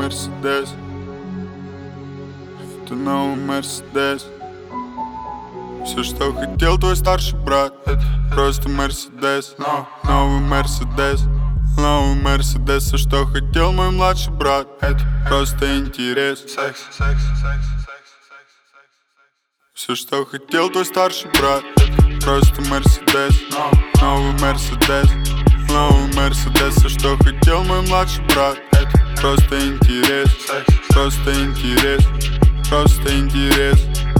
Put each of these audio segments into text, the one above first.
Мерседес. Это новый Мерседес. Все, что хотел твой старший брат, это просто Мерседес. Новый Мерседес. Новый Мерседес. Все, что хотел мой младший брат, это просто интерес. Все, что хотел твой старший брат, это просто Мерседес. Новый Мерседес. Новый Мерседес. Все, что хотел мой младший брат, это просто интерес. Просто интерес. Просто интерес.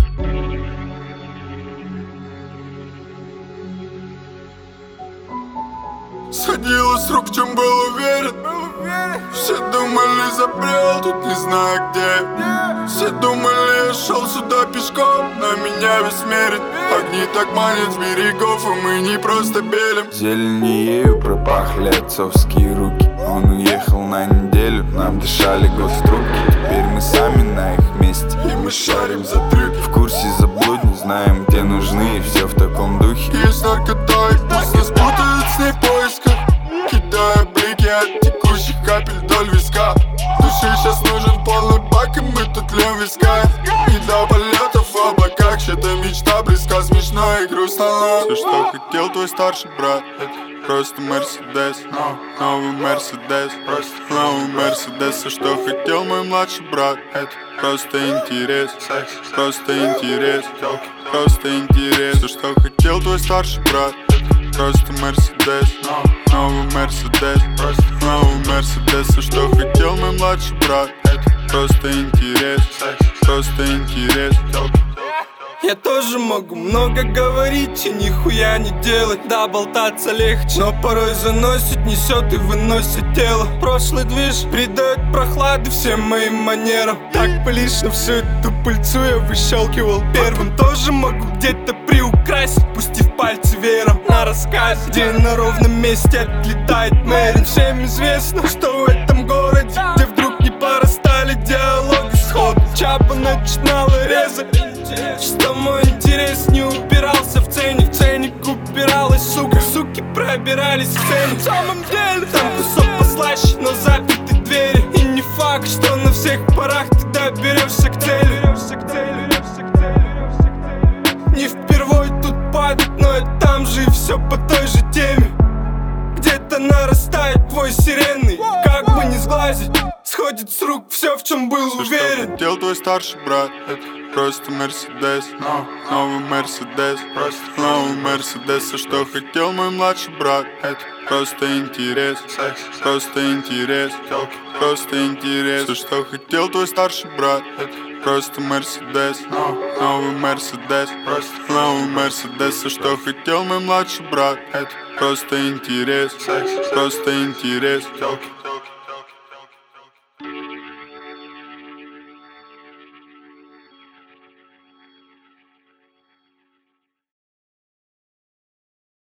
Сходило с рук, в чем был уверен. Все думали, забрел, тут не знаю где. Все думали, я шел сюда пешком, но меня весь мерит. Огни так манят с берегов, и мы не просто белим. Зеленею пропахли отцовские руки. Он уехал на неделю, нам дышали гострубки. Теперь мы сами на их месте, и мы шарим за трюки. В курсе заблудни, знаем, где нужны, и все в таком духе. Есть только той, пусть нас путают с ней в поисках. Кидая блики от текущих капель вдоль виска. Душе сейчас нужен полный бак, и мы тут льем виска. И до полетов в облаках, чья-то мечта близка, смешно и грустно. Все, что хотел твой старший брат, это просто Мерседес. Новый Мерседес. Новый Мерседес. Все, что хотел мой младший брат, это просто интерес. Просто интерес. Просто интерес. Все, что хотел твой старший брат, это просто Мерседес. Новый Мерседес. Новый Мерседес. Все, что хотел мой младший брат, это просто интерес. Просто интерес. Я тоже могу много говорить и нихуя не делать. Да, болтаться легче, но порой заносит, несет и выносит тело. Прошлый движ придает прохлады всем моим манерам. Так пылишно всю эту пыльцу я выщелкивал первым. Тоже могу где-то приукрасить, пустив пальцы веером на рассказ, где на ровном месте отлетает Мэрин. Всем известно, что в этом городе, где вдруг не порастали диалоги сходу, Чапа начинала резать. Что мой интерес не упирался в цене, в ценник упиралась, сука. Суки пробирались в цену. В самом деле там кусок послаще, но запиты двери. И не факт, что на всех парах ты доберешься к цели. Не впервой тут падать, но и там же и все по той же теме. Где-то нарастает твой сиренный, как бы не сглазить. Сходит с рук все, в чем был уверен. Что хотел твой старший брат, это просто Мерседес. Новый Мерседес. Новый Мерседес. Все, что хотел мой младший брат, это просто интерес. Просто интерес. Просто интерес. Все, что хотел твой старший брат, это просто Мерседес. Новый Мерседес. Новый Мерседес. Все, что хотел мой младший брат, это просто интерес. Просто интерес.